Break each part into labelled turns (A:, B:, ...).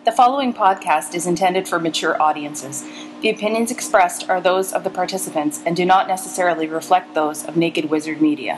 A: The following podcast is intended for mature audiences. The opinions expressed are those of the participants and do not necessarily reflect those of Naked Wizard Media.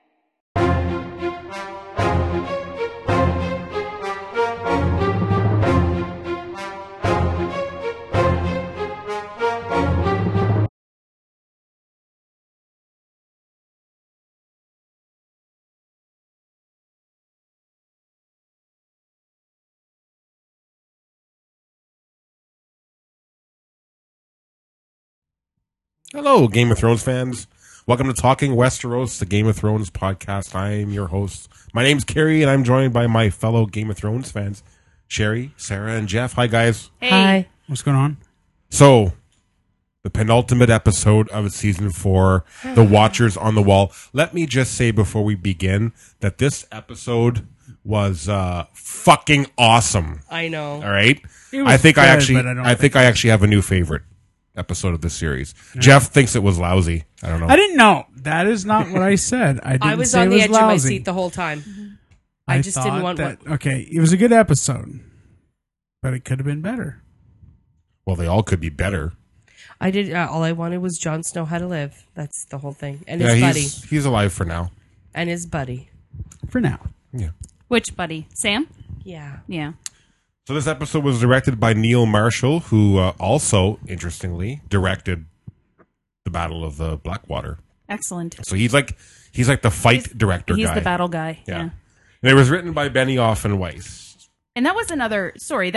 B: Hello, Game of Thrones fans. Welcome to Talking Westeros, the Game of Thrones podcast. I'm your host. My name's Carrie, and I'm joined by my fellow Game of Thrones fans, Sherry, Sarah, and Jeff. Hi, guys.
A: Hey.
C: Hi.
D: What's going on?
B: So, the penultimate episode of Season 4, The Watchers on the Wall. Let me just say before we begin that this episode was fucking awesome.
C: I know.
B: All right?
D: It was
B: I think
D: good,
B: I think I actually have a new favorite episode of this series. Jeff thinks it was lousy. I don't know.
D: I didn't know. That is not what I said. I didn't
C: I was
D: say
C: on
D: it
C: the
D: was
C: edge of my
D: lousy.
C: seat the whole time. I just didn't
D: thought
C: want
D: that,
C: one.
D: Okay, it was a good episode, but it could have been better.
B: Well, they all could be better.
C: I did. All I wanted was Jon Snow had to live. That's the whole thing. And
B: Yeah,
C: his buddy.
B: he's alive for now.
C: And his buddy.
D: For now.
B: Yeah.
E: Which buddy? Sam?
C: Yeah.
E: Yeah.
B: So this episode was directed by Neil Marshall, who also, interestingly, directed the Battle of the Blackwater.
E: Excellent.
B: So he's like the fight director
E: He's
B: guy.
E: the battle guy.
B: Yeah.
E: Yeah.
B: And it was written by Benioff and Weiss.
E: And that was another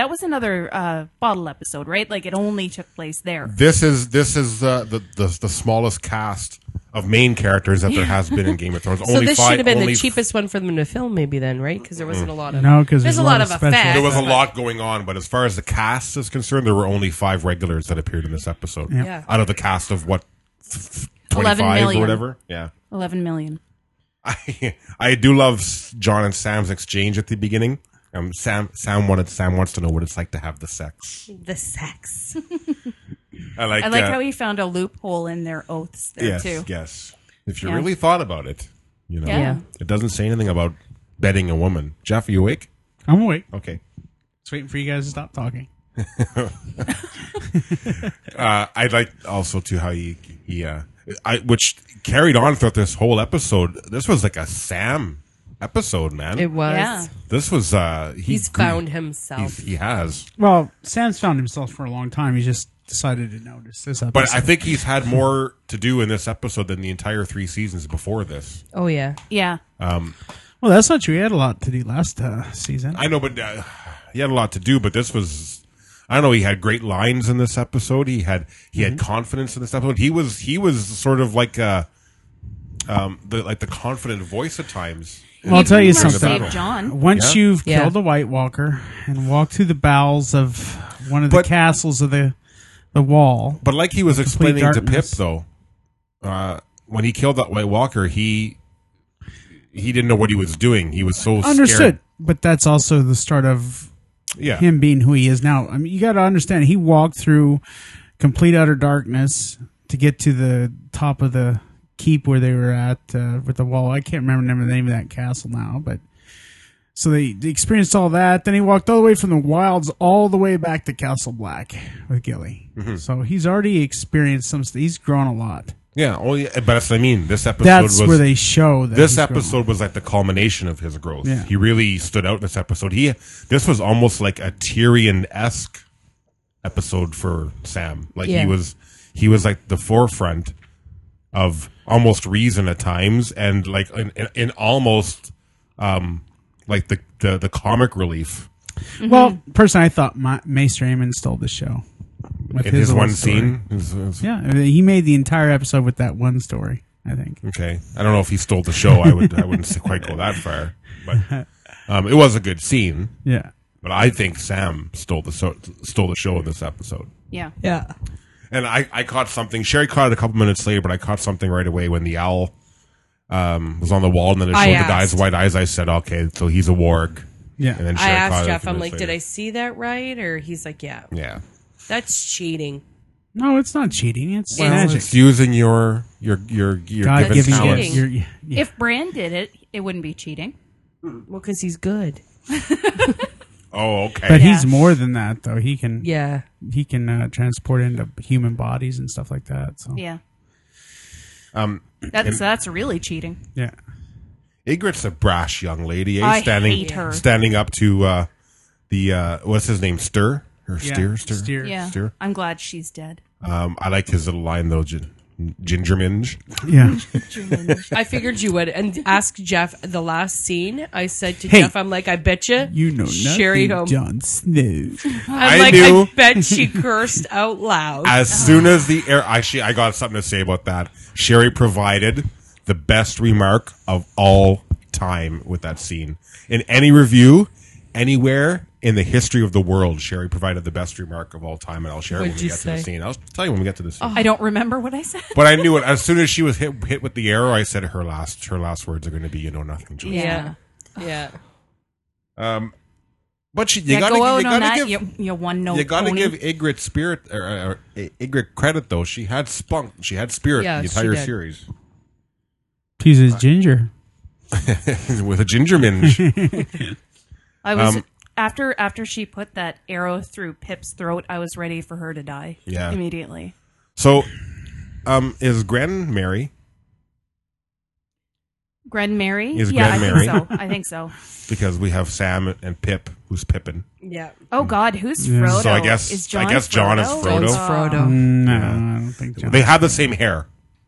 E: bottle episode, right? Like it only took place there.
B: This is the smallest cast of main characters that there has been in Game of Thrones.
C: So
B: Only
C: this
B: five.
C: should have been
B: only
C: the cheapest one for them to film, maybe then, right? Because there wasn't a lot of.
D: No, because
C: there's a lot of
D: special-
C: effects.
B: There was a lot going on, but as far as the cast is concerned, there were only 5 regulars that appeared in this episode.
C: Yeah.
B: Out of the cast of what,
E: 11
B: 25 or
E: million.
B: whatever. Yeah.
E: 11 million.
B: I do love John and Sam's exchange at the beginning. Sam wants to know what it's like to have the sex.
C: The sex.
B: I like
E: how he found a loophole in their oaths there
B: yes,
E: too.
B: Yes. If you
E: Yeah.
B: really thought about it, you know,
E: Yeah.
B: it doesn't say anything about bedding a woman. Jeff, are you awake?
D: I'm awake.
B: Okay.
D: Just waiting for you guys to stop talking.
B: I like also too how which carried on throughout this whole episode. This was like a Sam episode, man.
C: It was.
E: Yeah.
B: This was
C: He's found himself.
B: He has.
D: Well, Sam's found himself for a long time. He just decided to notice this episode.
B: But I think he's had more to do in this episode than the entire 3 seasons before this.
C: Oh, yeah.
E: Yeah.
D: Well, that's not true. He had a lot to do last season.
B: I know, but he had a lot to do. But this was, I don't know. He had great lines in this episode. He had confidence in this episode. He was sort of like the confident voice at times.
D: Well, I'll tell you
E: Pretty much
D: something.
E: saved John.
D: Once
B: Yeah.
D: you've
C: Yeah.
D: killed a White Walker and walked through the bowels of one of the
B: But-
D: castles of the wall,
B: But like he was
D: Complete
B: explaining to Pip,
D: darkness.
B: though, when he killed that White Walker, he didn't know what he was doing. He was so
D: understood.
B: scared.
D: But that's also the start of
B: Yeah.
D: him being who he is now. I mean, you got to understand, he walked through complete utter darkness to get to the top of the keep where they were at with the wall. I can't remember the name of that castle now, but so they experienced all that. Then he walked all the way from the wilds all the way back to Castle Black with Gilly.
B: Mm-hmm.
D: So he's already experienced some. He's grown a lot.
B: Yeah. Oh, yeah. But that's what I mean. This episode
D: That's
B: was
D: where they show that
B: this
D: he's grown.
B: episode was like the culmination of his growth.
D: Yeah.
B: He really stood out in this episode. This was almost like a Tyrion-esque episode for Sam. Like
C: Yeah.
B: he was like the forefront of almost reason at times, and like in almost like the comic relief
D: Well, personally, I thought Mace Raymond stole the show with
B: in his
D: little
B: one
D: story.
B: scene. His-
D: Yeah, I mean, he made the entire episode with that one story, I think.
B: Okay, I don't know if he stole the show. I wouldn't quite go that far, but it was a good scene.
D: Yeah.
B: But I think Sam stole the show in this episode.
E: Yeah.
C: Yeah.
B: And I caught something. Sherry caught it a couple minutes later, but I caught something right away when the owl was on the wall, and then it
C: I
B: showed the
C: asked.
B: guy's white eyes. I said, "Okay, so he's a warg."
D: Yeah.
B: And then
C: I
B: Sherry caught
C: asked
B: it a
C: Jeff,
B: few
C: I'm
B: minutes
C: like, did
B: later.
C: I see that right? Or he's like, yeah.
B: Yeah.
C: That's cheating.
D: No, it's not cheating. It's
C: Well,
D: magic.
B: It's using your
D: God
B: given
D: giving
B: talents.
C: cheating.
D: yeah.
E: If Bran did it, it wouldn't be cheating.
C: Well, because he's good.
B: Oh, okay.
D: But
E: Yeah.
D: he's more than that, though. He can
C: Yeah.
D: transport into human bodies and stuff like that. So
E: Yeah.
B: Um,
E: That's really cheating.
D: yeah.
B: Ygritte's a brash young lady, eh?
E: I
B: standing,
E: hate her.
B: Standing up to the what's his name, Stir or
D: Yeah.
B: Steer?
D: Steer.
E: Yeah.
B: Steer.
E: I'm glad she's dead.
B: I liked his little line though, Ginger Minge.
D: Yeah.
C: I figured you would. And ask Jeff the last scene. I said to
D: Hey.
C: Jeff, I'm like, I bet you.
D: You know nothing,
C: Sherry Home.
D: Jon Snow.
C: I'm like,
B: knew.
C: I bet she cursed out loud.
B: As soon as the air, actually, I got something to say about that. Sherry provided the best remark of all time with that scene. In any review, anywhere in the history of the world, Sherry provided the best remark of all time, and I'll share it when
C: What'd
B: we
C: you
B: get to the
C: say?
B: scene. I'll tell you when we get to the scene.
E: I don't remember what I said.
B: But I knew it as soon as she was hit with the arrow. I said her last words are going to be, "You know nothing." Jon."
C: Yeah. Yeah.
B: But you
E: Yeah,
B: gotta,
E: go out
B: you
E: on
B: gotta
E: that.
B: give
E: You one note.
B: you gotta
E: pony.
B: give Ygritte spirit or Ygritte credit though. She had spunk. She had spirit
C: Yeah,
B: the
C: she
B: entire
C: did.
B: series
D: She's a ginger.
B: with a ginger minge.
E: I was after she put that arrow through Pip's throat. I was ready for her to die.
B: Yeah.
E: Immediately.
B: So, is Gren Mary?
E: Gren Mary.
B: Is
E: yeah,
B: Gren
E: I
B: Mary?
E: think so. I think so.
B: Because we have Sam and Pip, who's Pippin.
C: Yeah.
E: Oh God, who's
D: Yeah.
E: Frodo?
B: So I guess-
E: is John
B: I guess John is Frodo.
C: John's
E: Oh.
C: Frodo.
D: No, I don't think Jon.
B: They have the same hair.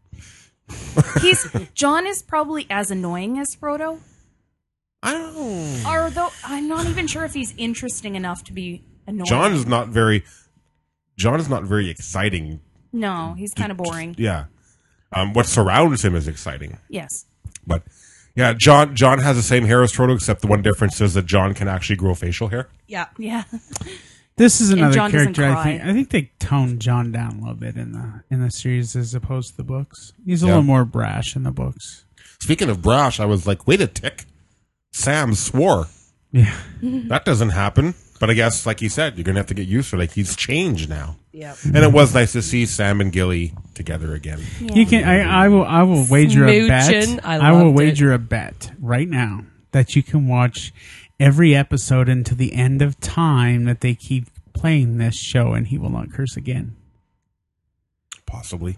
E: John is probably as annoying as Frodo.
B: I don't know.
E: Although I'm not even sure if he's interesting enough to be annoying.
B: John is not very exciting.
E: No, he's kind of boring.
B: Yeah. What surrounds him is exciting.
E: Yes.
B: But yeah, John has the same hair as Frodo, except the one difference is that John can actually grow facial hair.
C: Yeah.
E: Yeah.
D: This is another
E: Jon doesn't
D: character.
E: cry.
D: I think they toned John down a little bit in the series as opposed to the books. He's a
B: Yeah.
D: little more brash in the books.
B: Speaking of brash, I was like, wait a tick. Sam swore.
D: Yeah.
B: That doesn't happen. But I guess, like you said, you're going to have to get used to it. Like, he's changed now.
C: Yeah.
B: And it was nice to see Sam and Gilly together again.
D: You can. I will wager a bet.
C: Smooching. I
D: I will
C: loved
D: wager a bet right now that you can watch every episode until the end of time that they keep playing this show, and he will not curse again.
B: Possibly.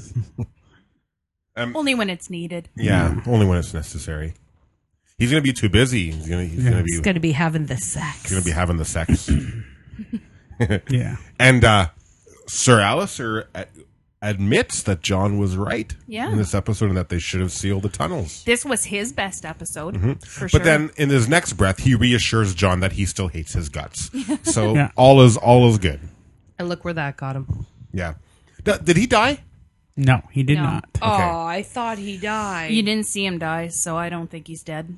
E: Only when it's needed.
B: Yeah, only when it's necessary. He's going to be too busy. He's going to
C: He's
B: be
C: going to be having the sex.
B: going to be having the sex.
D: Yeah.
B: And Sir Alistair admits that John was right
E: Yeah.
B: in this episode and that they should have sealed the tunnels.
E: This was his best episode, for
B: But
E: sure.
B: then in his next breath, he reassures John that he still hates his guts. So
D: Yeah.
B: all is good.
C: And look where that got him.
B: Yeah. Did he die?
D: No, he did
E: No.
D: not.
C: Oh, I thought he died.
E: You didn't see him die, so I don't think he's dead.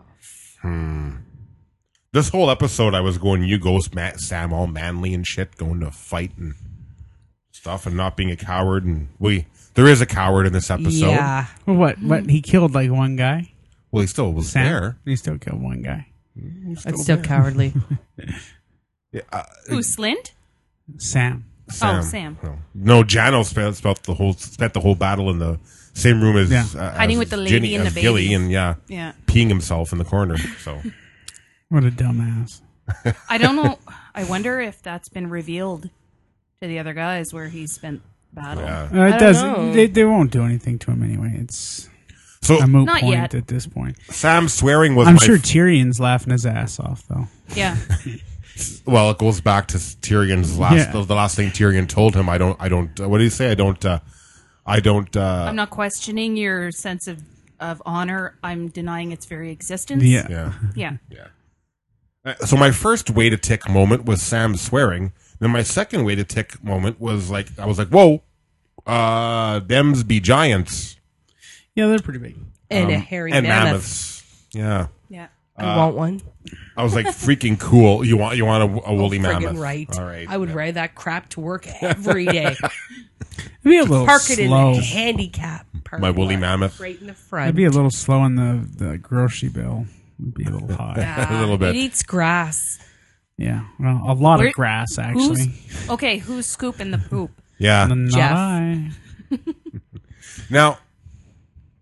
B: This whole episode, I was going, you go, Sam, all manly and shit, going to fight and stuff, and not being a coward. And there is a coward in this episode.
C: Yeah.
D: Well, what? He killed like one guy.
B: Well, he still was
D: Sam.
B: there.
D: He still killed one guy.
C: That's still cowardly.
E: Who, Slint?
D: Sam.
E: Sam.
B: No, Jano spent the whole battle in the same room as
D: Yeah.
E: Hiding
B: as
E: with the lady
B: Ginny,
E: and
B: as
E: the
B: Gilly,
E: baby.
B: and
E: Yeah.
B: peeing himself in the corner. So
D: What a dumbass.
E: I don't know. I wonder if that's been revealed to the other guys where he spent battle.
B: yeah.
D: It
C: don't
D: doesn't.
C: know.
D: They won't do anything to him anyway. It's
B: So
D: a moot
E: Not
D: point
E: yet.
D: at this point.
B: Sam swearing was
D: I'm
B: my
D: sure Tyrion's laughing his ass off though.
E: Yeah.
B: well, it goes back to Tyrion's last
D: Yeah.
B: the last thing Tyrion told him. I don't. What did he say? I don't.
E: I'm not questioning your sense of honor. I'm denying its very existence.
D: Yeah.
B: Yeah.
E: Yeah.
B: So my first way to tick moment was Sam swearing. Then my second way to tick moment was like I was like, "Whoa, them's be giants
D: Yeah, they're pretty big.
C: And a hairy
B: and
C: mammoth.
B: mammoths." Yeah,
E: Yeah.
C: I want one.
B: I was like, "Freaking cool! You want a woolly
C: Friggin'
B: mammoth?"
C: right.
B: All right.
C: I would ride that crap to work every day.
D: It'd be a little
C: Park it
D: slow.
C: in the handicap.
B: My woolly
C: parking lot,
B: mammoth.
C: Right in the
D: It'd
C: front.
D: be a little slow on the grocery bill. It'd be a little high.
B: A little bit.
C: It eats grass.
D: Yeah. Well, a lot
E: Where-
D: of grass actually.
E: Okay, who's scooping the poop?
B: Yeah.
D: Not
C: Jeff.
D: I.
B: Now,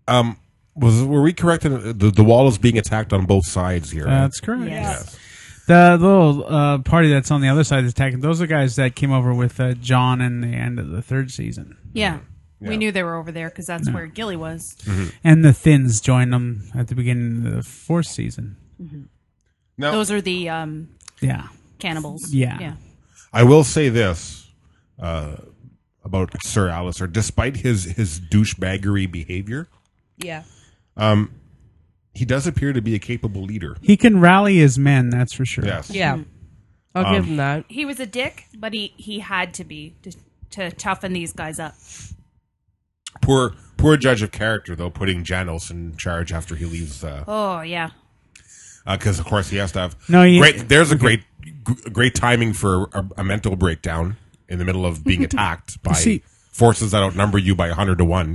B: were we correct in the wall is being attacked on both sides here? right?
D: That's correct.
E: Yes.
D: The little party that's on the other side of the tech, those are guys that came over with John in the end of the 3rd season.
E: Yeah.
B: Yeah.
E: We knew they were over there because that's where Gilly was.
D: And the Thins joined them at the beginning of the 4th season.
B: Now,
E: Those are the
D: Yeah.
E: cannibals.
D: Yeah.
B: I will say this about Sir Alistair. Despite his douchebaggery behavior,
C: Yeah.
B: he does appear to be a capable leader.
D: He can rally his men, that's for sure.
B: Yes.
C: Yeah. I'll give him that.
E: He was a dick, but he had to be to toughen these guys up.
B: Poor judge of character, though, putting Janos in charge after he leaves.
E: Oh, yeah.
B: Because of course he has to have.
D: No,
B: There's a great timing for a mental breakdown in the middle of being attacked by
D: See-
B: forces that outnumber you by 100 to 1.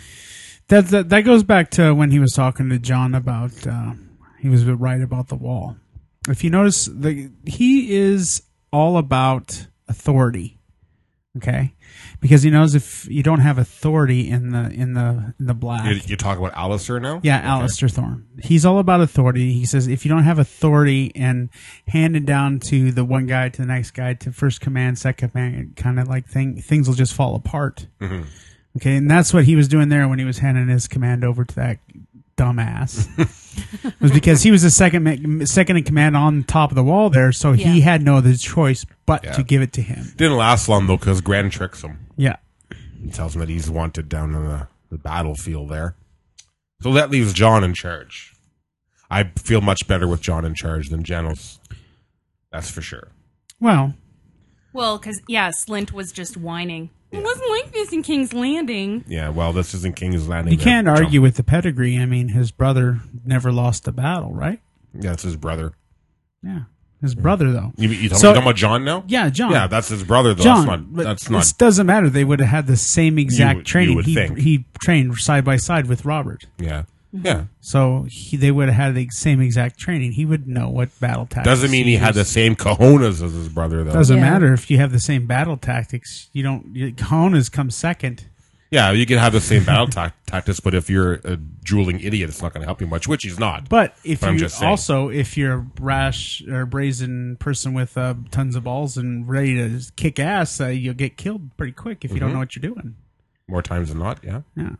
D: That goes back to when he was talking to John about he was right about the wall. If you notice, he is all about authority. Okay, because he knows if you don't have authority in the black.
B: You talk about Alistair now?
D: Yeah, Alistair Thorne. He's all about authority. He says if you don't have authority and hand it down to the one guy to the next guy to first command, second command, kind of like things will just fall apart.
B: Mm-hmm.
D: Okay, and that's what he was doing there when he was handing his command over to that dumbass. It was because he was the second in command on top of the wall there, so he had no other choice but to give it to him.
B: Didn't last long, though, because Gran tricks him.
D: Yeah.
B: He tells him that he's wanted down on the battlefield there. So that leaves John in charge. I feel much better with John in charge than Janos. That's for sure.
D: Well,
E: because, Slint was just whining. It wasn't like this in King's Landing.
B: Yeah, well, this isn't King's Landing.
D: you can't argue with the pedigree. I mean, his brother never lost a battle, right?
B: Yeah, it's his brother.
D: Yeah. His brother, though.
B: You talking about John now?
D: Yeah, John.
B: Yeah, that's his brother, though.
D: John.
B: That's not.
D: It doesn't matter. They would have had the same exact training.
B: would think.
D: He trained side by side with Robert.
B: Yeah. Yeah.
D: So they would have had the same exact training. He would know what battle tactics.
B: Doesn't mean he had the same cojones as his brother, though.
D: Doesn't
C: Yeah.
D: matter if you have the same battle tactics. Cojones come second.
B: Yeah, you can have the same battle tactics, but if you're a drooling idiot, it's not going to help you much, which he's not.
D: But if
B: I'm
D: you
B: just saying.
D: if you're a rash or brazen person with tons of balls and ready to kick ass, you'll get killed pretty quick if you don't know what you're doing.
B: More times than not, yeah.
D: Yeah.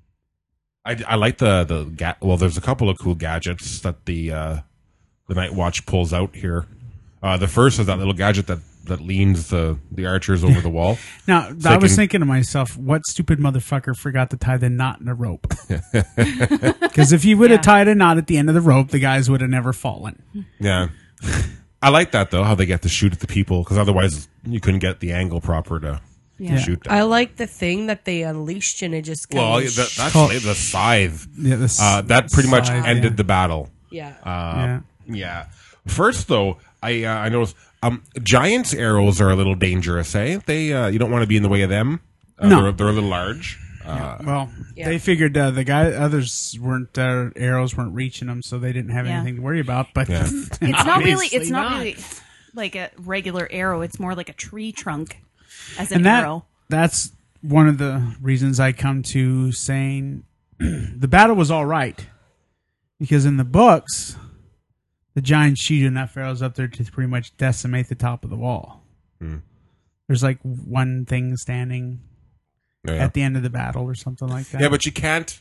B: I like well, there's a couple of cool gadgets that the Night Watch pulls out here. The first is that little gadget that leans the archers over the wall.
D: Now,
B: So
D: I was
B: can-
D: thinking to myself, what stupid motherfucker forgot to tie the knot in a rope? Because if you would have tied a knot at the end of the rope, the guys would have never fallen.
B: Yeah. I like that, though, how they get to shoot at the people, because otherwise you couldn't get the angle proper to shoot them.
C: I like the thing that they unleashed and it just kind
B: Well,
C: of
B: that's
D: called-
B: the scythe.
D: Yeah,
B: That pretty much
D: scythe,
B: ended
D: yeah.
B: the battle.
C: yeah.
B: Yeah. First, though, I noticed giants' arrows are a little dangerous. They you don't want to be in the way of them.
D: No.
B: They're a little large.
D: Well,
C: Yeah.
D: they figured others weren't, arrows weren't reaching them, so they didn't have
E: Yeah.
D: anything to worry about. But
B: Yeah.
E: It's not really. It's
D: Obviously
E: not really like a regular arrow. It's more like a tree trunk as an
D: and
E: arrow.
D: that's one of the reasons I come to saying the battle was all right, because in the books, the giants shoot enough arrows up there to pretty much decimate the top of the wall. There's like one thing standing
B: Yeah.
D: at the end of the battle or something like that.
B: Yeah, but you can't.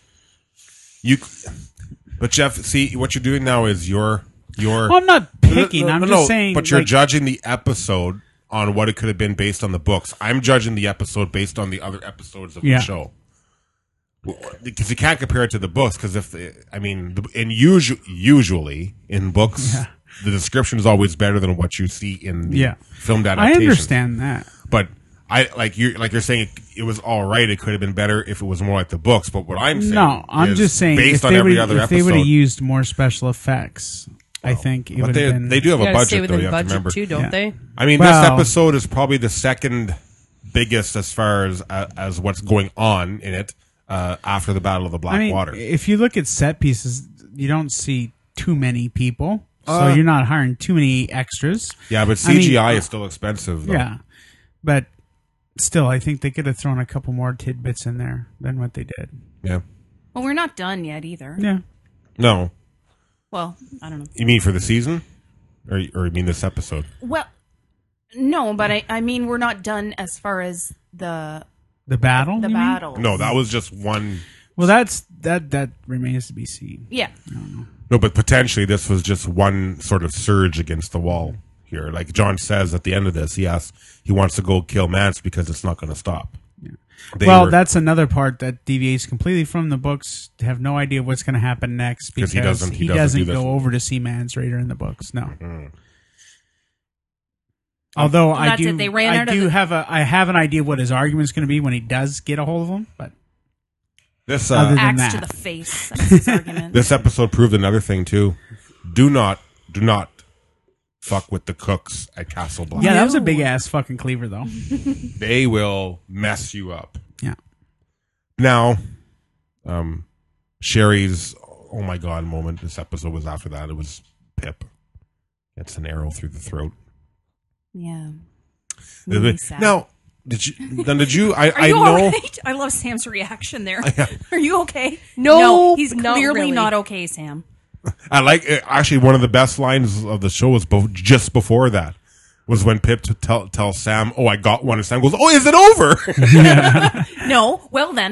B: But Jeff, see what you're doing now is you're.
D: Well, I'm not picking. I'm just saying.
B: But you're
D: like,
B: judging the episode on what it could have been based on the books. I'm judging the episode based on the other episodes of
D: Yeah.
B: the show. Because you can't compare it to the books. Because usually in books, the description is always better than what you see in the filmed
D: I
B: adaptation.
D: understand that.
B: But you're saying it was all right. It could have been better if it was more like the books. But what I'm saying,
D: No, I'm
B: is
D: just saying
B: based
D: if
B: on
D: they
B: every
D: would
B: other
D: if they would
B: episode.
D: have used more special effects, I think it
B: But
D: would have been.
B: they do have
C: You
B: a
C: gotta stay
B: budget, though.
C: within
B: You have to
C: budget
B: remember.
C: too, don't
D: Yeah.
C: they?
B: I mean,
D: Well-
B: this episode is probably the second biggest as far as what's going on in it after the Battle of the Black Water.
D: if you look at set pieces, you don't see too many people, so you're not hiring too many extras.
B: Yeah, but
D: I mean,
B: CGI is still expensive, though.
D: Yeah, but still, I think they could have thrown a couple more tidbits in there than what they did.
B: Yeah.
E: Well, we're not done yet either.
D: Yeah,
B: No.
E: Well, I don't know.
B: You mean for the season? Or you mean this episode?
E: Well, no, but I mean we're not done as far as the
D: battle.
E: the
D: you mean?
E: battle.
B: No, that was just one.
D: Well, that remains to be seen.
E: Yeah.
B: No, but potentially this was just one sort of surge against the wall here. Like John says at the end of this, he wants to go kill Mance because it's not going to stop.
D: Yeah. That's another part that deviates completely from the books. To have no idea what's going to happen next because he doesn't
B: do this.
D: go over to see Mance Raider in the books. No. Mm-hmm. Although I have an idea what his argument's going to be when he does get a hold of him, but
B: this
E: axe to the face. That's his argument.
B: This episode proved another thing too. Do not fuck with the cooks at Castle Black.
D: Yeah, that was a big ass fucking cleaver though.
B: They will mess you up.
D: Yeah.
B: Now, Sherry's oh my god moment. This episode was after that. It was Pip gets an arrow through the throat.
E: Yeah.
B: Really sad. Now, did you?
E: Are you
B: know.
E: All right? I love Sam's reaction there. Are you okay?
C: No,
E: he's
C: not
E: clearly
C: really.
E: not okay, Sam.
B: I like actually one of the best lines of the show was just before that was when Pip tells Sam, "Oh, I got one," and Sam goes, "Oh, is it over?"
E: No. Well then.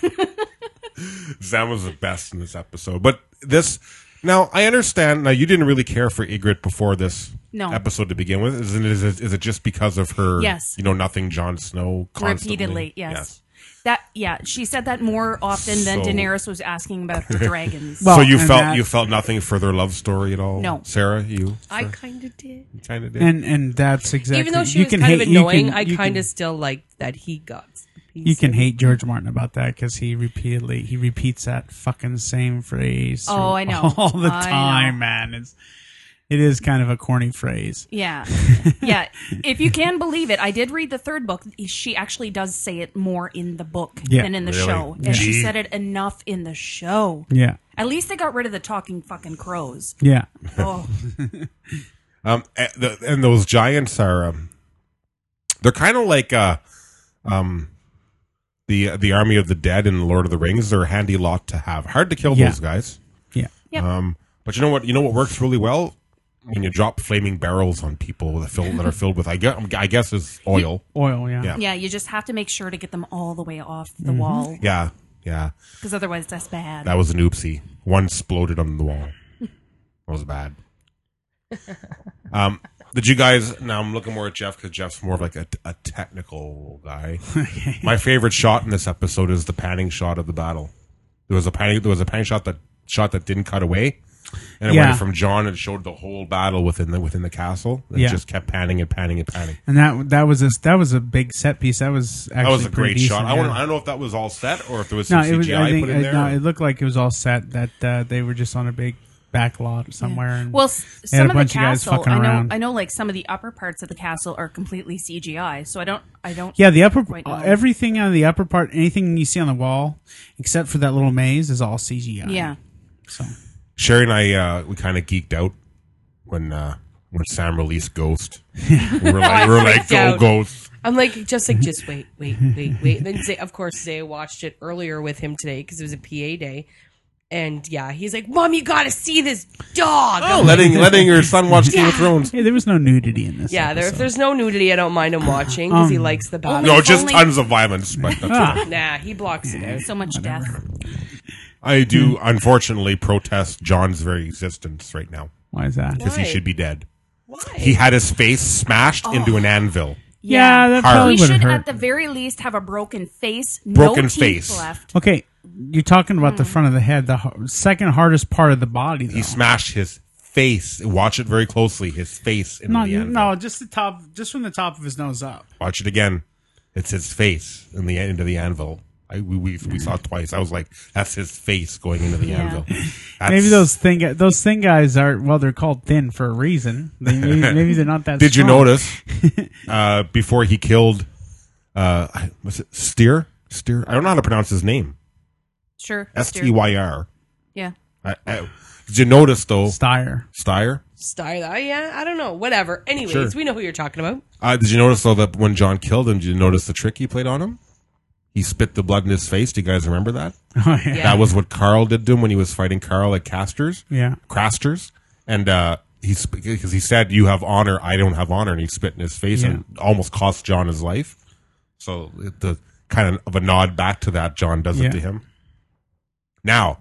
B: Sam was the best in this episode, but this. Now I understand. Now you didn't really care for Ygritte before this episode to begin with. Is it just because of her?
E: Yes.
B: Nothing Jon Snow constantly?
E: Repeatedly. Yes. She said that more often than Daenerys was asking about her dragons.
B: Well, so you felt nothing for their love story at all?
E: No.
B: Sarah, you?
C: I kind of did.
B: You kind of did.
D: And that's exactly.
C: Even though she was kind of annoying, I kind of still liked that he got.
D: You can hate George Martin about that because he repeats that fucking same phrase.
E: Oh, I know.
D: All the time, man. It is kind of a corny phrase.
E: Yeah. Yeah. If you can believe it, I did read the third book. She actually does say it more in the book than in the show. And she said it enough in the show.
D: Yeah.
E: At least they got rid of the talking fucking crows.
D: Yeah.
E: Oh.
B: And those giants are, they're kind of like, the Army of the Dead in Lord of the Rings. They're a handy lot to have. Hard to kill those guys.
D: Yeah.
E: Yep.
B: But you know what? You know what works really well when you drop flaming barrels on people that are filled with. I guess is oil.
D: Oil. Yeah.
E: Yeah. You just have to make sure to get them all the way off the wall.
B: Yeah. Yeah.
E: Because otherwise, that's bad.
B: That was an oopsie. One exploded on the wall. That was bad. Did you guys? Now I'm looking more at Jeff because Jeff's more of like a technical guy. My favorite shot in this episode is the panning shot of the battle. There was a panning shot that didn't cut away, and it went from Jon and showed the whole battle within the castle. It just kept panning and panning and panning.
D: And that was a big set piece. That was a
B: great shot.
D: Yeah.
B: I don't know if that was all set or if there was some CGI put in there.
D: No, it looked like it was all set. That they were just on a big back lot somewhere. Yeah.
E: And some of the castle,
D: I
E: know, like some of the upper parts of the castle are completely CGI. So I don't.
D: Yeah, the upper everything on the upper part, anything you see on the wall, except for that little maze, is all CGI.
E: Yeah.
D: So
B: Sherry and I, we kind of geeked out when Sam released Ghost. we were like, go Ghost.
C: I'm like, just wait. Then of course, Zay watched it earlier with him today because it was a PA day. And yeah, he's like, "Mom, you got to see this dog."
B: Oh, letting your son watch Game of Thrones.
D: Hey, there was no nudity in this.
C: Yeah, if there's no nudity, I don't mind him watching because he likes the battle.
B: No, just tons of violence. But that's
C: nah, he blocks it out.
E: So much death.
B: I do, unfortunately, protest Jon's very existence right now.
D: Why is that?
B: Because he should be dead.
C: Why?
B: He had his face smashed into an anvil.
D: Yeah, that probably
E: he
D: would
E: should
D: hurt.
E: at the very least have a broken face.
B: Broken
E: no teeth
B: face.
E: left.
D: Okay, you're talking about the front of the head, the second hardest part of the body. Though.
B: He smashed his face. Watch it very closely. His face into the anvil.
D: No, just the top, just from the top of his nose up.
B: Watch it again. It's his face in the into the anvil. We saw it twice. I was like, that's his face going into the anvil.
D: Maybe those thin guys are, well, they're called thin for a reason. Maybe they're not that
B: Did
D: strong.
B: you notice, before he killed, was it Styr? Styr? I don't know how to pronounce his name.
E: Sure.
B: Styr.
E: Yeah.
B: Did you notice, though?
D: Styr.
C: Yeah, I don't know. Whatever. Anyways, we know who you're talking about.
B: Did you notice, though, that when Jon killed him, did you notice the trick he played on him? He spit the blood in his face. Do you guys remember that?
D: Oh, yeah.
C: Yeah.
B: That was what Carl did to him when he was fighting Carl at Casters.
D: Yeah.
B: Crasters. And because he said, "You have honor, I don't have honor," and he spit in his face and almost cost John his life. So the kind of a nod back to that, John does it to him. Now,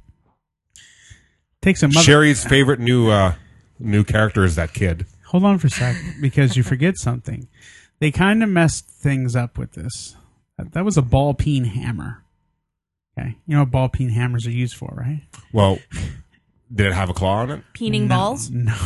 B: Sherry's favorite new character is that kid.
D: Hold on for a sec, because you forget something. They kind of messed things up with this. That was a ball peen hammer. Okay, you know what ball peen hammers are used for, right?
B: Well, did it have a claw on it?
E: Peening balls?
D: No.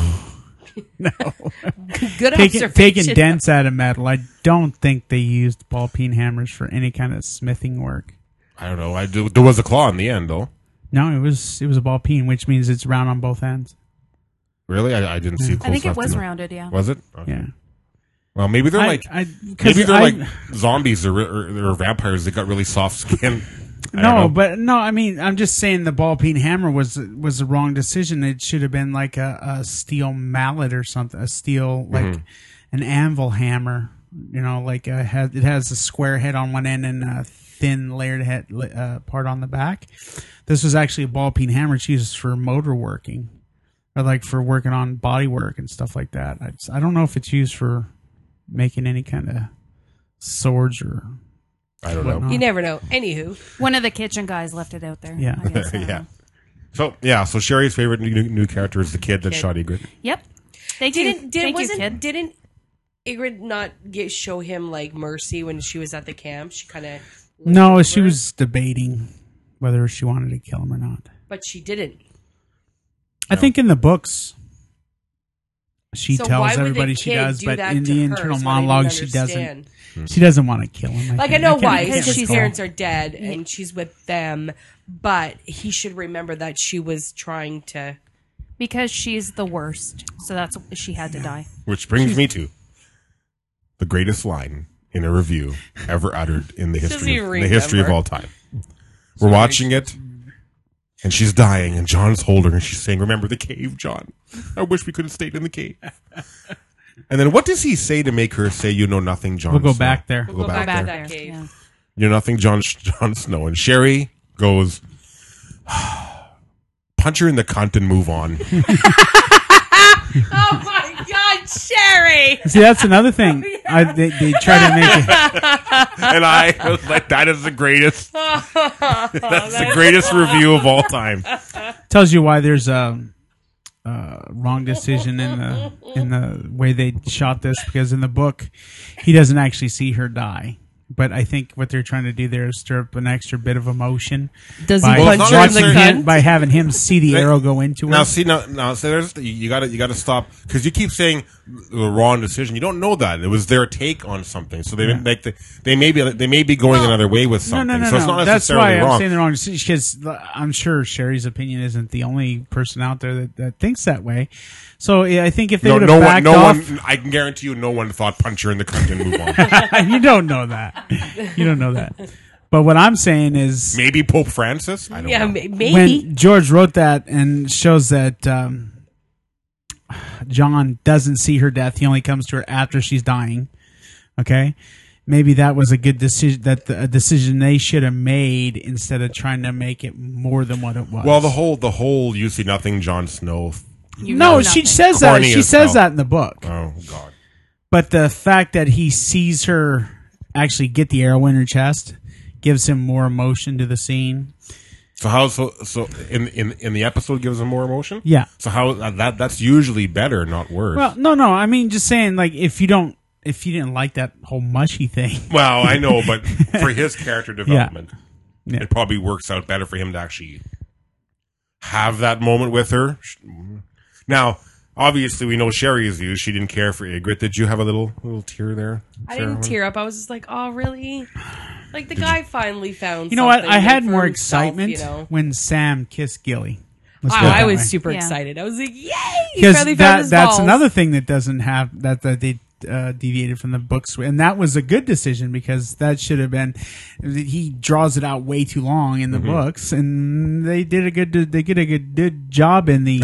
C: Good observation.
D: Taking dents out of metal. I don't think they used ball peen hammers for any kind of smithing work.
B: I don't know. There was a claw in the end, though.
D: No, it was a ball peen, which means it's round on both ends.
B: Really? I didn't see it close
E: I think it
B: enough
E: was
B: to know.
E: rounded, yeah.
B: Was it? Okay.
D: Yeah.
B: Well, maybe they're like zombies or vampires that got really soft skin.
D: I mean, I'm just saying the ball peen hammer was the wrong decision. It should have been like a steel mallet or something, a steel like an anvil hammer. You know, like it has a square head on one end and a thin layered head part on the back. This was actually a ball peen hammer. It's used for motor working, or like for working on body work and stuff like that. I don't know if it's used for making any kind of swords or
B: I don't know.
C: You never know. Anywho,
E: one of the kitchen guys left it out there.
D: Yeah.
E: I guess,
B: So Sherry's favorite new character is the kid that shot Ygritte.
E: Yep. Thank you, kid.
C: Didn't Ygritte not show him like mercy when she was at the camp? She kind of
D: no, she was debating whether she wanted to kill him or not.
C: But she didn't.
D: I think in the books she tells everybody she does, but in the internal monologue she doesn't. She doesn't want to kill him.
C: I know why. Because his parents are dead and she's with them, but he should remember that she was trying to.
E: Because she's the worst, so that's she had to die.
B: Which brings me to the greatest line in a review ever uttered in the history of all time. We're watching it, and she's dying, and John's holding her, and she's saying, "Remember the cave, John. I wish we could have stayed in the cave." And then what does he say to make her say, "You know nothing, Jon Snow"?
D: We'll go back there.
C: We'll go back there. Cave.
E: Yeah.
B: You know nothing, Jon Snow. And Sherry goes, "Punch her in the cunt and move on."
C: Oh my God, Sherry!
D: See, that's another thing. They try to make it.
B: And I was like, that is the greatest. That's the greatest review of all time.
D: Tells you why there's a wrong decision in the way they shot this, because in the book he doesn't actually see her die. But I think what they're trying to do there is stir up an extra bit of emotion.
C: Does he punch her in the cunt?
D: By having him see the arrow go into her.
B: Now, so you got to stop, because you keep saying the wrong decision. You don't know that it was their take on something. So they may be going another way with something.
D: No.
B: So it's not
D: That's
B: necessarily
D: why
B: wrong.
D: I'm saying the wrong decision, because I'm sure Sherry's opinion isn't the only person out there that thinks that way. So I think if they would have backed off,
B: I can guarantee you, no one thought punch her in the cunt and move on.
D: You don't know that. You don't know that. But what I'm saying is,
B: maybe Pope Francis. I don't know.
C: Maybe
D: when George wrote that and shows that John doesn't see her death, he only comes to her after she's dying. Okay, maybe that was a good decision. A decision they should have made instead of trying to make it more than what it was.
B: Well, the whole you see nothing, Jon Snow.
D: She says that. She says that in the book.
B: Oh God!
D: But the fact that he sees her actually get the arrow in her chest gives him more emotion to the scene.
B: So in the episode gives him more emotion?
D: Yeah.
B: So how that's usually better, not worse.
D: Well, no. I mean, just saying, like, if you didn't like that whole mushy thing.
B: Well, I know, but for his character development,
D: Yeah.
B: it probably works out better for him to actually have that moment with her. Now, obviously, we know Sherry's view. She didn't care for Ygritte. Did you have a little tear there?
C: I didn't tear up. I was just like, oh, really? Like, the guy finally found.
D: You know what?
C: something
D: I had
C: for
D: more
C: himself,
D: excitement when Sam kissed Gilly.
C: I was super excited. I was like, yay! He finally found his
D: that's
C: balls.
D: another thing that doesn't have that they deviated from the books, and that was a good decision, because that should have been. He draws it out way too long in the books, and they did a good job in the.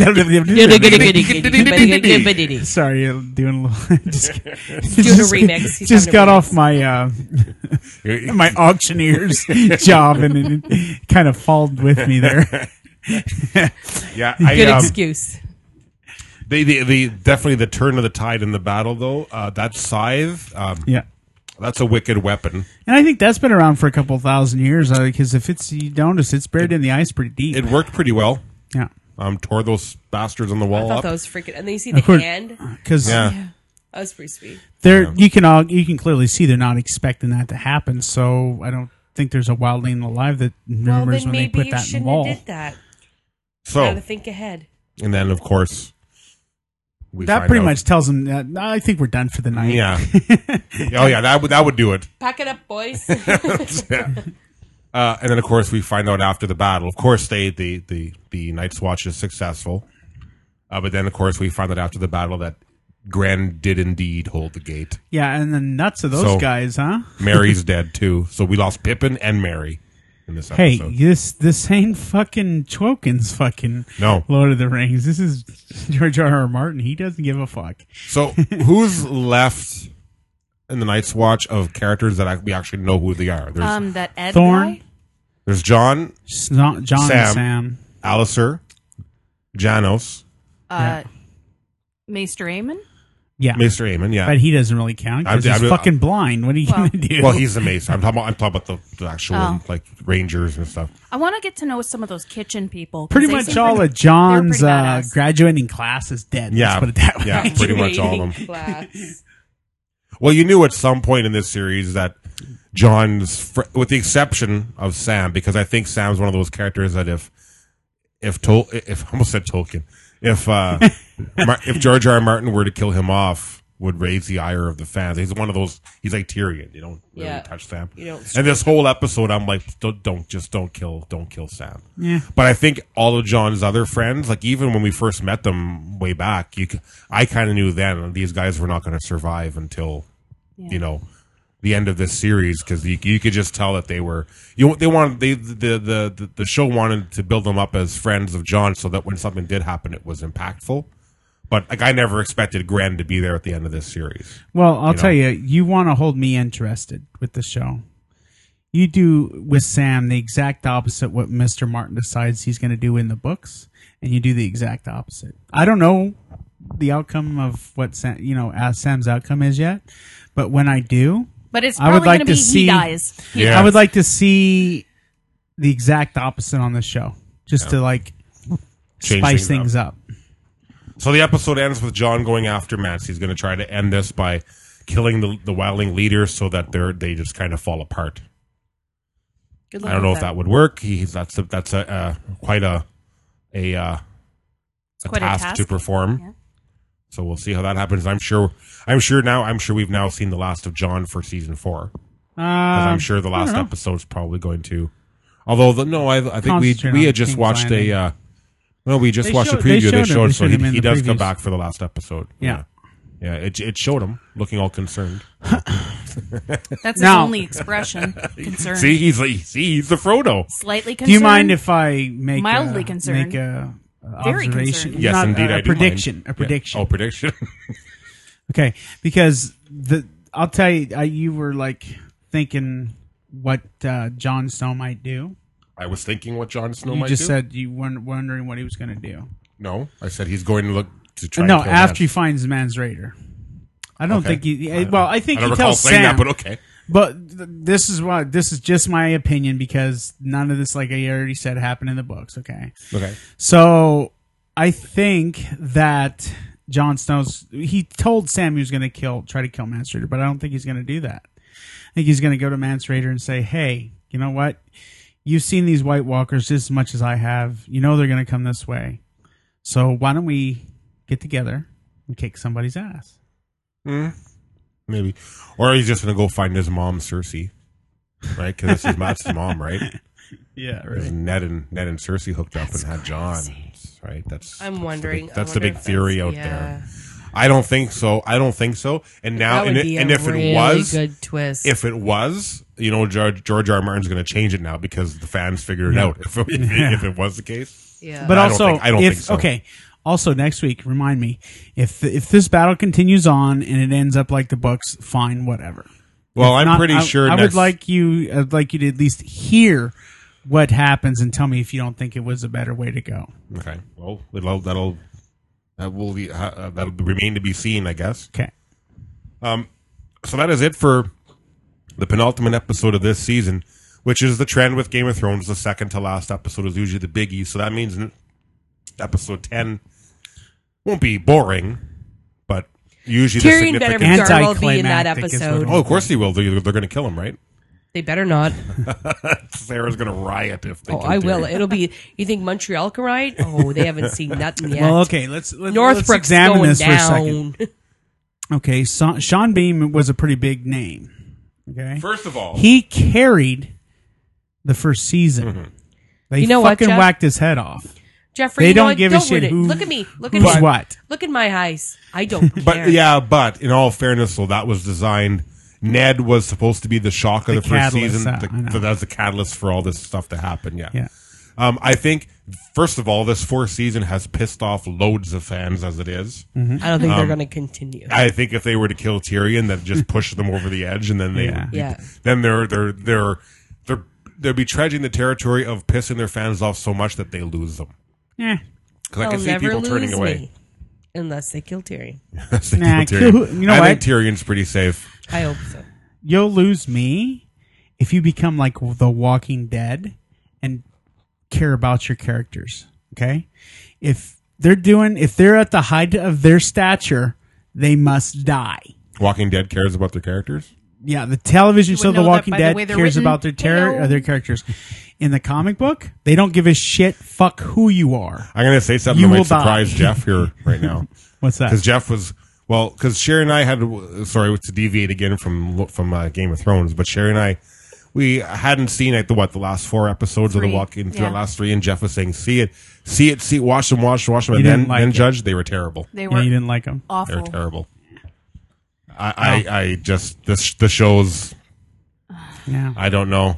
D: Sorry, I'm doing a little.
C: Doing a remix.
D: Just got off my my auctioneer's job, and it kind of followed with me there.
B: Yeah,
C: good excuse.
B: The definitely the turn of the tide in the battle, though. That scythe,
D: Yeah.
B: that's a wicked weapon.
D: And I think that's been around for a couple thousand years, because if you notice, it's buried in the ice pretty deep.
B: It worked pretty well.
D: Yeah.
B: Tore those bastards on the
C: I
B: wall
C: thought
B: up.
C: that was freaking. And then you see the
D: course.
C: hand.
D: Because
B: Yeah.
C: That was pretty sweet.
D: you can clearly see they're not expecting that to happen. So I don't think there's a wildling alive that
C: Well,
D: remembers
C: then
D: when they
C: maybe
D: put
C: you
D: that in the
C: shouldn't
D: wall.
C: have did that.
B: So,
C: Gotta think ahead.
B: and then of course, we
D: That
B: find
D: pretty
B: out-
D: much tells them that I think we're done for the night.
B: Yeah. Oh yeah, that would do it.
C: Pack it up, boys.
B: And then of course we find out after the battle. Of course, the Night's Watch is successful. But then of course we find out after the battle that Gren did indeed hold the gate.
D: Yeah, and the nuts of those
B: So-
D: guys, huh?
B: Mary's dead too, so we lost Pippin and Mary in this
D: Hey,
B: episode.
D: this ain't fucking Tolkien's fucking
B: No.
D: Lord of the Rings. This is George R.R. Martin. He doesn't give a fuck.
B: So who's left in the Night's Watch of characters that we actually know who they are? There's
E: That Ed
D: Thorn.
E: guy?
B: there's John,
D: John
B: Sam.
D: and Sam.
B: Alistair, Janos,
E: Maester Aemon?
D: Yeah,
B: Maester Aemon. Yeah.
D: but he doesn't really count because
B: I'm-
D: he's fucking blind. What are you gonna do?
B: Well, he's the mace. I'm talking about the actual
E: Oh.
B: like rangers and stuff.
E: I want to get to know some of those kitchen people. 'cause
D: pretty
E: they
D: much
E: seem
D: all
E: pretty-
D: of John's
E: they're pretty badass.
D: graduating class is dead.
B: Yeah,
D: Let's put it that way.
B: yeah, pretty much all of them.
C: Class.
B: Well, you knew at some point in this series that John's, with the exception of Sam, because I think Sam's one of those characters that if I almost said Tolkien, if George R. R. Martin were to kill him off, would raise the ire of the fans. He's one of those. He's like Tyrion. You don't really
C: Yeah.
B: touch Sam.
C: You don't
B: And this whole episode, I'm like, don't kill Sam.
D: Yeah.
B: But I think all of John's other friends, like even when we first met them way back, I kind of knew then these guys were not going to survive until, the end of this series, because you could just tell that the show wanted to build them up as friends of John, so that when something did happen, it was impactful. But like I never expected Gren to be there at the end of this series.
D: Well, I'll
B: know?
D: tell you, you want to hold me interested with the show. You do with Sam the exact opposite what Mr. Martin decides he's going to do in the books, and you do the exact opposite. I don't know the outcome of what Sam's outcome is yet, but when I do,
E: But it's
D: I would
E: probably
D: like
E: going to
D: to
E: be
D: see-
E: he dies.
B: Yeah.
D: I would like to see the exact opposite on the show, just to like
B: Change
D: spice
B: things
D: things up.
B: So the episode ends with John going after Mance. He's going to try to end this by killing the wildling leaders so that they just kind of fall apart.
C: Good
B: I
C: luck
B: don't know
C: with
B: if that would work. That's quite a task to perform.
E: Yeah.
B: So we'll see how that happens. I'm sure we've now seen the last of John for season 4. 'Cause I'm sure the last episode's probably going to. Although I think
D: Concentrate
B: we
D: on
B: had just
D: King's
B: watched
D: Landing.
B: we just
D: They
B: watched
D: showed-
B: a
D: they
B: preview. They
D: showed him-
B: showed
D: they
B: so
D: showed him in
B: he
D: the
B: does come
D: previews.
B: back for the last episode.
D: Yeah.
B: Yeah, it showed him looking all concerned.
E: That's his
D: Now-
E: only expression. Concern.
B: See, he's the Frodo.
E: Slightly concerned.
D: Do you mind if I make
E: Mildly
D: a,
E: concerned.
D: make a
E: Very
D: observation?
E: concerned.
B: Yes,
D: Not
B: indeed,
D: a
B: I do
D: prediction.
B: mind.
D: A prediction.
B: Yeah. Oh, prediction.
D: Okay, because I'll tell you, you were like thinking what Jon Snow might do.
B: I was thinking what Jon Snow
D: You
B: might
D: just
B: do.
D: said you weren't wondering what he was going to do.
B: No, I said he's going to look to try.
D: No,
B: and kill
D: after he
B: Mance.
D: finds Mans Raider. I don't
B: Okay.
D: think he. Well, I think
B: I don't
D: he
B: recall
D: tells
B: saying
D: Sam.
B: that, but okay.
D: But this is just my opinion because none of this, like I already said, happened in the books. Okay.
B: Okay.
D: So I think that Jon Snow's. He told Sam he was going to try to kill Mance Raider, but I don't think he's going to do that. I think he's going to go to Mance Raider and say, "Hey, you know what? You've seen these White Walkers just as much as I have. You know they're going to come this way. So why don't we get together and kick somebody's ass?"
B: Maybe, or he's just going to go find his mom, Cersei, right? Because that's his mom, right?
D: Yeah,
B: 'Cause Ned and Cersei hooked up and had John, right?
C: I'm wondering.
B: That's
C: I
B: the
C: wonder
B: big
C: if
B: theory
C: that's-
B: out
C: yeah.
B: there. I don't think so. And now,
C: That would be
B: and
C: a
B: if
C: really
B: it was,
C: good twist.
B: if it was, George R. R. Martin's going to change it now because the fans figured it out. If it was the case,
C: yeah.
D: But
B: I don't
D: also,
B: think- I don't
D: if
B: think so.
D: okay, also next week, remind me if this battle continues on and it ends up like the books, fine, whatever.
B: well,
D: If
B: I'm
D: not,
B: pretty sure.
D: I
B: next,
D: would like you. I'd like you to at least hear what happens and tell me if you don't think it was a better way to go.
B: Okay, well, that'll That'll remain to be seen, I guess.
D: Okay.
B: So that is it for the penultimate episode of this season, which is the trend with Game of Thrones. The second to last episode is usually the biggie. So that means episode 10 won't be boring, but usually
C: Tyrion
B: the
C: better
B: significant...
C: darn well be in that
D: Anticlimactic is what
C: episode.
D: it
B: Oh, of course he will. They're going to kill him, right?
C: They better not.
B: Sarah's going to riot if they
C: Oh,
B: kill
C: I will.
B: Tyrion.
C: It'll be. You think Montreal can riot? Oh, they haven't seen nothing yet.
D: Well, okay. Let's
C: Northbrook's
D: examine
C: going
D: this for a
C: down.
D: second. Okay, so, Sean Bean was a pretty big name. Okay,
B: First of all...
D: he carried the first season.
B: Mm-hmm.
D: They
C: You know what,
D: fucking
C: Jeff?
D: whacked his head off.
C: Jeffrey,
D: They
C: you know
D: don't
C: what?
D: give a shit
C: ruin it.
D: who-
C: Look at me. Look at
D: Who's
C: me.
D: what?
C: Look at my eyes. I don't care.
B: But in all fairness, though, that was designed. Ned was supposed to be the shock of
D: The
B: the first
D: catalyst,
B: season.
D: I know.
B: That's the catalyst for all this stuff to happen. Yeah.
D: Yeah.
B: I think, first of all, this fourth season has pissed off loads of fans as it is.
C: I don't think they're going to continue.
B: I think if they were to kill Tyrion, that just push them over the edge, and then they,
D: Yeah.
C: Yeah.
B: then they'll be trudging the territory of pissing their fans off so much that they lose them.
D: Yeah.
B: Because I
C: They'll
B: can see
C: never
B: people turning
C: lose
B: away.
C: me unless they kill Tyrion.
B: Unless they
D: Nah,
B: kill Tyrion.
D: you know
B: I
D: what?
B: think Tyrion's pretty safe.
C: I hope so.
D: You'll lose me if you become like The Walking Dead and care about your characters. Okay, if they're at the height of their stature, they must die.
B: Walking Dead cares about their characters.
D: Yeah, the television
E: You
D: show
E: would
D: The
E: know that
D: Walking
E: by the
D: Dead
E: way they're
D: cares
E: written.
D: about their
E: Hello.
D: their characters. In the comic book, they don't give a shit. Fuck who you are.
B: I'm going to say something
D: You
B: that might
D: will die.
B: surprise Jeff here right now.
D: What's that?
B: Because Jeff was because Sherry and I had to deviate again from Game of Thrones, but Sherry and I we hadn't seen the last 4 episodes of The
E: Three,
B: Walking through
E: yeah.
B: the last 3, and Jeff was saying see it, watch them, and
D: You
B: then
D: didn't like it.
B: judge they were terrible.
E: They
D: Yeah,
E: were
D: you didn't like them.
B: They're
E: awful.
B: terrible. I just the shows.
D: Yeah.
B: I don't know.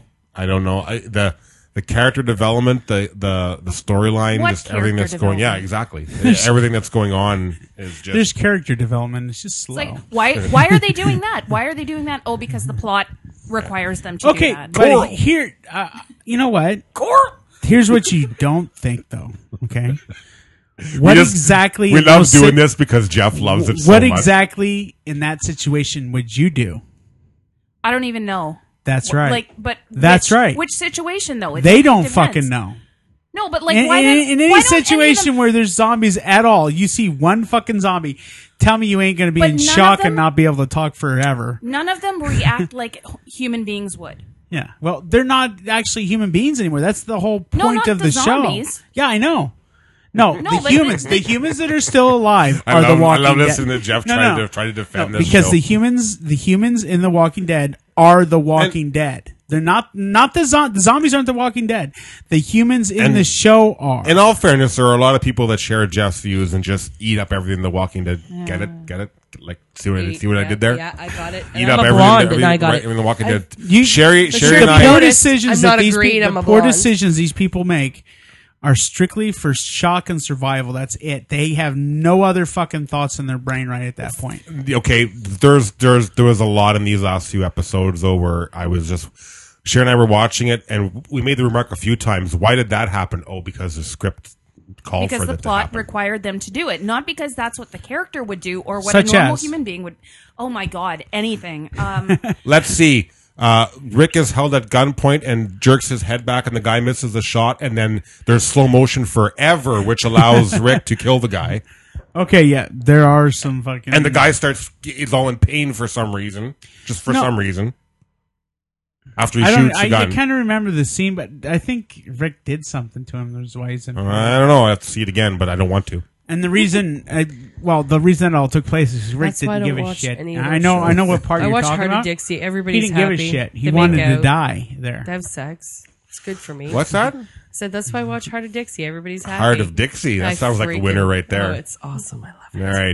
B: The character development, the storyline,
E: What
B: just everything
E: character
B: that's going. Yeah,
E: development?
B: exactly. Everything that's going on is just.
D: There's character development. It's just slow.
E: It's like why are they doing that? Why are they doing that? Oh, because the plot requires them to
D: Okay,
E: do that.
D: but here, you know what? Here's what you don't think, though. Okay, what exactly?
B: We
D: in
B: love
D: those
B: doing
D: sit-
B: this because Jeff loves it so
D: What
B: much.
D: exactly in that situation would you do?
E: I don't even know.
D: That's right.
E: Like, but
D: That's right.
E: Which situation though? It
D: They don't
E: depends.
D: fucking know.
E: No, but like,
D: In,
E: why
D: in,
E: don't,
D: in
E: why
D: any
E: don't any of
D: situation
E: them-
D: where there's zombies at all, you see one fucking zombie. Tell me you ain't going to be
E: But
D: in
E: none
D: shock
E: of them-
D: and not be able to talk forever.
E: none of them react like human beings would.
D: Yeah. Well, they're not actually human beings anymore. That's the whole
E: No,
D: point
E: not
D: of
E: the
D: the
E: zombies.
D: show. Yeah, I know. No,
E: No,
D: the
E: but
D: humans. The humans that are still alive are
B: I love,
D: the Walking
B: I love
D: Dead.
B: listening to Jeff
D: No,
B: try
D: no.
B: to defend
D: No,
B: this
D: because
B: show.
D: the humans in The Walking Dead are the Walking Dead. They're not the zombies aren't the Walking Dead. The humans in
B: And-
D: the show are.
B: In all fairness, there are a lot of people that share Jeff's views and just eat up everything The Walking Dead. Get it? Like see what I did there?
C: Yeah, I got it.
B: Eat
C: And
B: up
C: I'm a
B: everything.
C: blonde, and I got
B: right,
C: it.
B: In The Walking Dead.
D: You-
B: Sherry
C: sure
B: and
C: the
B: I.
D: poor
C: Notice,
D: decisions
C: I'm
D: that
C: not
D: these
C: agreed,
D: people,
C: I'm a
D: the poor
C: blonde.
D: decisions these people make are strictly for shock and survival. That's it. They have no other fucking thoughts in their brain right at that point.
B: Okay, there was a lot in these last few episodes though where I was just Sherry and I were watching it and we made the remark a few times. Why did that happen? Oh, because the script called
E: Because
B: for
E: the
B: that to
E: plot
B: happen.
E: required them to do it, not because that's what the character would do or what
D: Such
E: a normal
D: as?
E: human being would. Oh my god, anything.
B: Let's see. Rick is held at gunpoint and jerks his head back, and the guy misses the shot. And then there's slow motion forever, which allows Rick to kill the guy.
D: Okay, yeah, there are some fucking.
B: And the guy is all in pain for some reason, just for
D: No.
B: some reason. After he
D: I
B: shoots the
D: I
B: gun,
D: kind of remember the scene, but I think Rick did something to him. That's why he's in.
B: I don't know. I have to see it again, but I don't want to.
D: And the reason, the reason it all took place is Rick
C: That's why I
D: didn't
C: don't
D: give a
C: watch
D: shit.
C: any of
D: I
C: those
D: know
C: shows.
D: what part
C: I
D: you're
C: watch
D: talking
C: Heart
D: about.
C: of Dixie.
D: He
C: Everybody's
D: didn't
C: happy.
D: give a shit. He
C: They
D: wanted
C: make
D: to
C: out.
D: die there.
C: To have sex. It's good for me.
B: What's that?
C: Said that's why I watch Heart of Dixie. Everybody's happy.
B: Heart of Dixie. That
C: I
B: sounds like a
C: freaking-
B: winner right there.
C: Oh, it's awesome. I love it.
B: All right.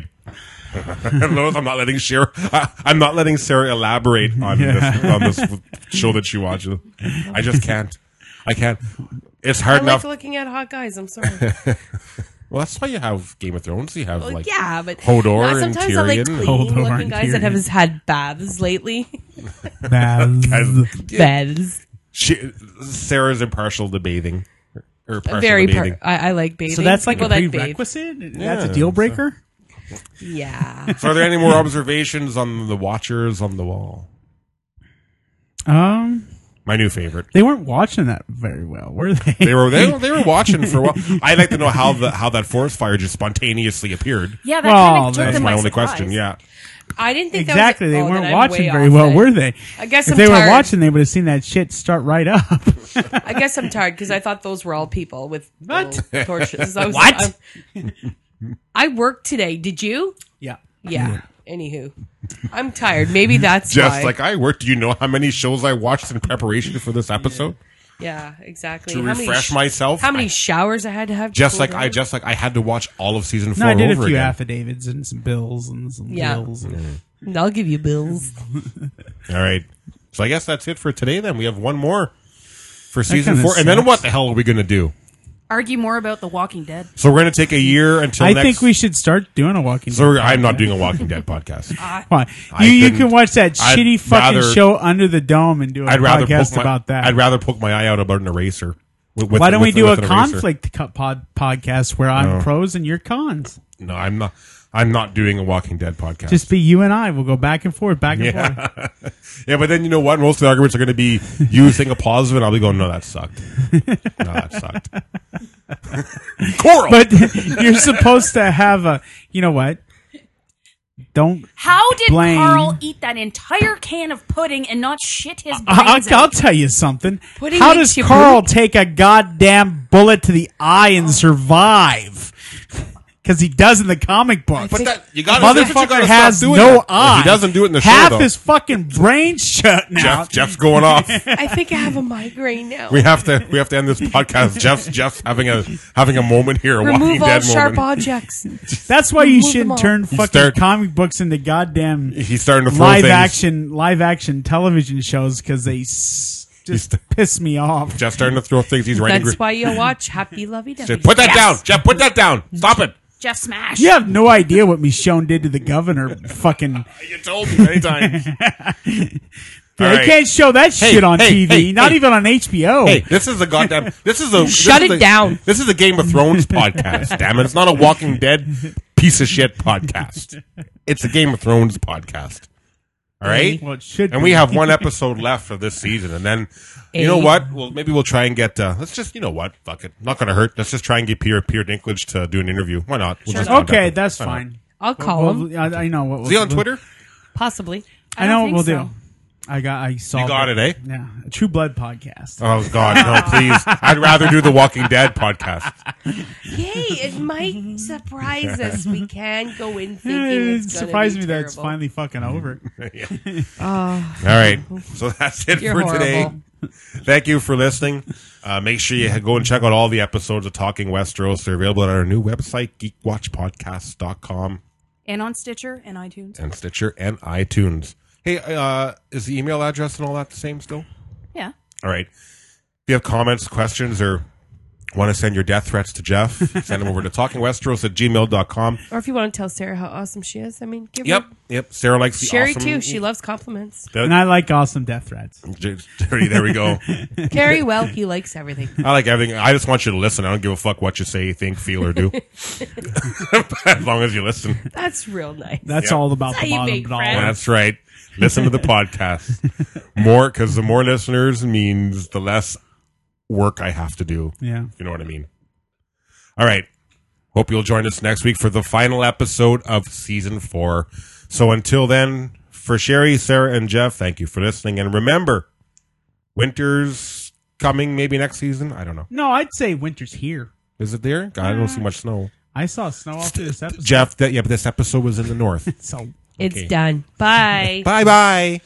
B: I'm not letting Sarah. I'm not letting Sarah elaborate on this show that she watches. I just can't. I can't. It's hard
C: I
B: enough.
C: like looking at hot guys. I'm sorry.
B: Well, that's why you have Game of Thrones. You have
C: Well,
B: like
C: yeah, but
B: Hodor
C: no,
B: and
C: sometimes I like
B: Tyrion.
C: clean
D: Hodor
C: looking
D: and
C: guys that
D: Tyrion.
C: have had baths lately.
D: Baz.
C: Baths.
B: Sarah's impartial to bathing. Or partial
C: Very
B: to bathing.
C: I like bathing.
D: So that's like
C: People
D: a
C: that bathe.
D: prerequisite? That's a deal breaker?
C: Yeah.
B: So are there any more observations on the Watchers on the Wall? My new favorite.
D: They weren't watching that very well, were they?
B: They were watching for a while. I'd like to know how that forest fire just spontaneously appeared.
E: Yeah, that
D: Well,
E: kind of took
B: That's
E: them
B: my
E: by
B: only
E: surprise.
B: question. Yeah.
C: I didn't think
D: Exactly.
C: that
D: They
C: was,
D: weren't
C: then I'm
D: watching
C: way
D: very
C: off
D: well,
C: then.
D: were they?
C: I guess
D: if
C: I'm
D: they
C: tired.
D: were watching, they would have seen that shit start right up.
C: I guess I'm tired because I thought those were all people with
D: What?
C: little torches. I was,
D: What?
C: I worked today. Did you?
D: Yeah.
C: Yeah. Anywho, I'm tired. Maybe that's
B: Just
C: why.
B: like I worked. Do you know how many shows I watched in preparation for this episode?
C: Yeah, exactly.
B: To
C: How many
B: refresh myself?
C: How many showers I had to have?
B: Just
C: before
B: like
C: that?
B: I had to watch all of season 4
D: No, I did a
B: over
D: few
B: again.
D: affidavits and some bills and some bills.
C: I'll give you bills.
B: All right. So I guess that's it for today. Then we have one more for season
D: kinda
B: 4, and then
D: sucks.
B: what the hell are we going to do?
E: Argue more about The Walking Dead.
B: So we're going to take a year until
D: I
B: next.
D: think we should start doing a Walking
B: So
D: Dead.
B: I'm not doing a Walking Dead podcast.
D: Why?
B: I
D: You
B: couldn't-
D: can watch that
B: I'd
D: shitty fucking
B: rather-
D: show Under the Dome and do a
B: I'd rather
D: podcast
B: poke my,
D: about that.
B: I'd rather poke my eye out about an eraser. With,
D: Why don't we do a
B: with an eraser.
D: conflict podcast where I'm pros and you're cons?
B: No, I'm not. I'm not doing a Walking Dead podcast.
D: Just be you and I. We'll go back and forth, back and forth.
B: Yeah, but then you know what? Most of the arguments are going to be you saying a positive, and I'll be going, "No, that sucked. No, that sucked." Coral.
D: But you're supposed to have a. You know what? Don't.
E: How did
D: Blame.
E: Carl eat that entire can of pudding and not shit his brains
D: I'll
E: out?
D: tell you something.
C: Pudding
D: How
C: makes
D: does
C: you
D: Carl
C: poop.
D: take a goddamn bullet to the eye and survive? Because he does in the comic book.
B: But that you got
D: Motherfucker has no eye.
B: He doesn't do it in the
D: Half
B: show, though.
D: his fucking brain shut now.
B: Jeff's going off.
C: I think I have a migraine now.
B: We have to end this podcast. Jeff's having a moment here, a
C: Remove
B: Walking
C: all
B: Dead
C: sharp
B: moment.
C: objects.
D: That's why you
C: Move them
D: shouldn't
C: all.
D: turn fucking
B: start-
D: comic books into goddamn
B: He's starting to throw
D: live
B: things.
D: action television shows because they just piss me off.
B: Jeff's starting to throw things. He's writing.
C: That's why you watch Happy Lovey Dovey.
B: Put that down, Jeff. Put that down. Stop it.
E: Jeff Smash.
D: You have no idea what Michonne did to the governor. Fucking,
B: You told me many times.
D: they
B: right.
D: can't show that shit on
B: hey,
D: TV.
B: hey,
D: not
B: hey.
D: even on HBO.
B: Hey, this is a goddamn.
C: Shut it down.
B: This is a Game of Thrones podcast. Damn it! It's not a Walking Dead piece of shit podcast. It's a Game of Thrones podcast. All right.
D: Well, it should.
B: And
D: be.
B: we have one episode left of this season, and then you know what? Well, maybe we'll try and get. Let's just, you know what? Fuck it. Not going to hurt. Let's just try and get Peter Dinklage to do an interview. Why not? We'll just contact
D: Okay,
B: him.
D: that's
B: Why not?
D: fine.
C: I'll call him.
D: I know what.
B: Is he on Twitter?
C: Possibly.
D: I know what
E: don't
D: we'll
E: think
D: do. I saw.
B: You got it, eh?
D: Yeah, a True Blood podcast.
B: Oh God, no! Please, I'd rather do the Walking Dead podcast.
C: Hey, it might surprise us. We can go in thinking
D: It
C: it's gonna
D: surprised
C: be
D: me that it's
C: terrible.
D: finally fucking over.
B: All right, so that's it
C: You're
B: for today.
C: horrible.
B: Thank you for listening. Make sure you go and check out all the episodes of Talking Westeros. They're available at our new website, geekwatchpodcast.com,
E: And on Stitcher and iTunes.
B: and Stitcher and iTunes. Hey, is the email address and all that the same still?
E: Yeah.
B: All right. If you have comments, questions, or want to send your death threats to Jeff, send them over to talkingwesteros@gmail.com.
C: Or if you want to tell Sarah how awesome she is, I mean, give
B: Yep,
C: her.
B: yep. Sarah likes the
C: Sherry
B: awesome.
C: too. She loves compliments.
D: And I like awesome death threats.
B: There we go.
C: Carrie, well, he likes everything.
B: I like everything. I just want you to listen. I don't give a fuck what you say, think, feel, or do. As long as you listen.
C: That's real nice.
D: That's
B: Yep.
D: all about
C: That's
D: the
C: how you
D: bottom
C: make
D: dollar.
C: friends.
B: That's right. Listen to the podcast. More, because the more listeners means the less work I have to do.
D: Yeah.
B: You know what I mean? All right. Hope you'll join us next week for the final episode of season 4. So until then, for Sherry, Sarah, and Jeff, thank you for listening. And remember, winter's coming maybe next season. I don't know.
D: No, I'd say winter's here.
B: Is it there? God, I don't see much snow.
D: I saw snow after this episode.
B: Jeff, but this episode was in the north.
D: So
C: It's
B: Okay.
C: done. Bye.
B: Bye-bye.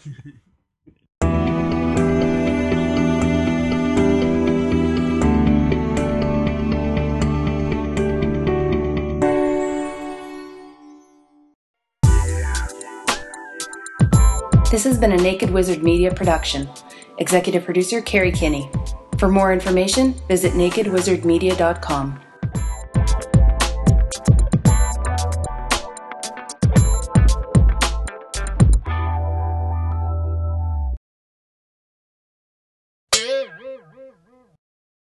A: This has been a Naked Wizard Media production. Executive producer Carrie Kinney. For more information, visit nakedwizardmedia.com.